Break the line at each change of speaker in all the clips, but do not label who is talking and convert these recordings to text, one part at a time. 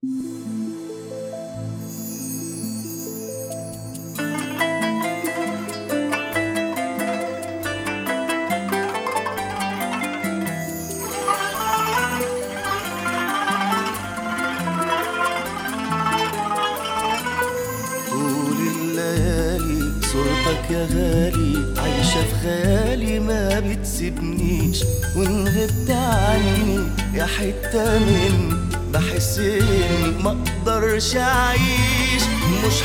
صورتك يا غالي عايشة في خيالي ما بتسيبنيش، وإن غبت عني يا حتة مني بحس إني مقدرش أعيش. مش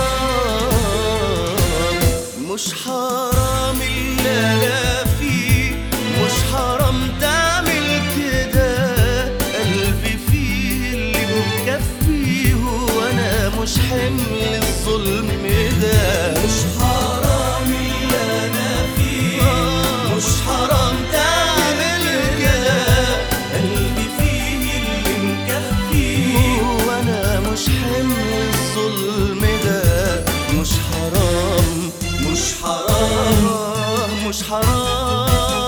حرام اللي أنا فيه، مش حرام تعمل كده. قلبي فيه اللي مكفيه وأنا مش حمل الظلم ده. مش حرام اللي أنا فيه، مش حرام تعمل كده. قلبي فيه اللي مكفيه وأنا مش حمل الظلم ده. مش حرام مش حرام مش حرام.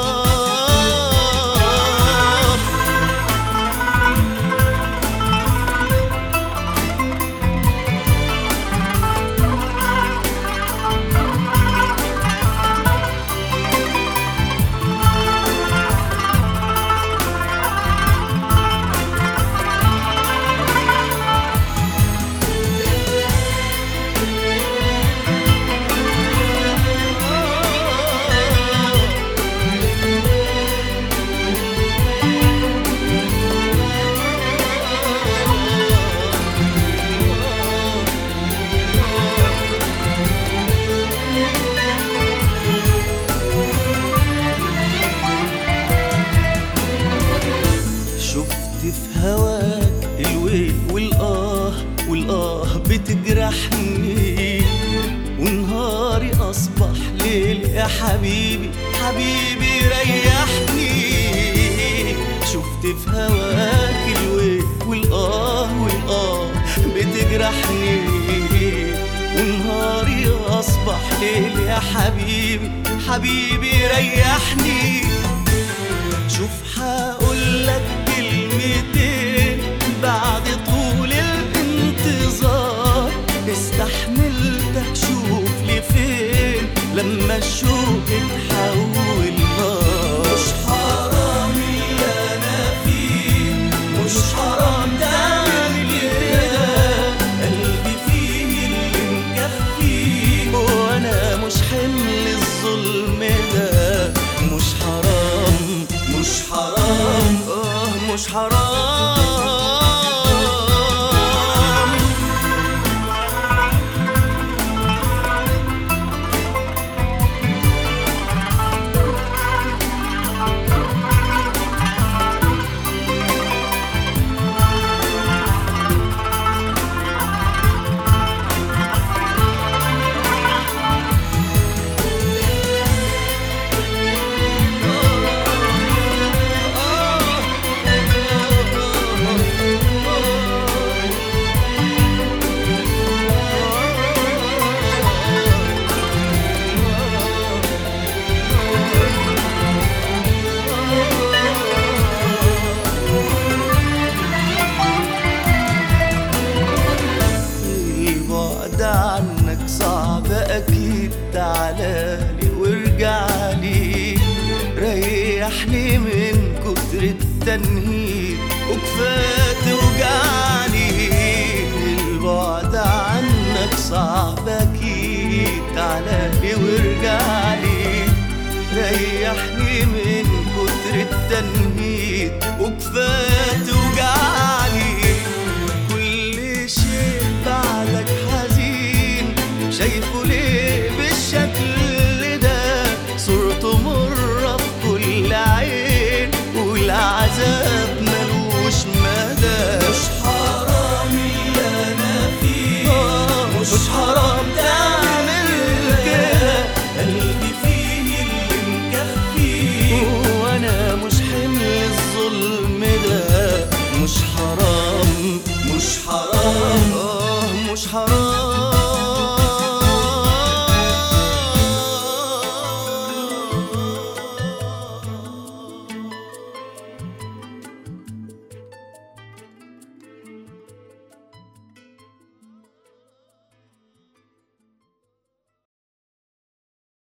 في هواك الويل والآه بتجرحني، ونهاري أصبح ليل يا حبيبي ريحني. شفت في هواك الويل والآه بتجرحني، ونهاري أصبح ليل يا حبيبي ريحني. شوف هقولك كلمتين بعد طول الانتظار، استحملتك شوف لي فين لما الشوق اتحول نار. مش حرام اللي انا فيه، مش حرام تعمل كده. قلبي فيه اللي مكفيه وانا مش حمل الظلم ده. مش حرام مش حرام مش حرام. عنك صعب أكيد، تعالالي وارجعلي ريحني من كتر التنهيد.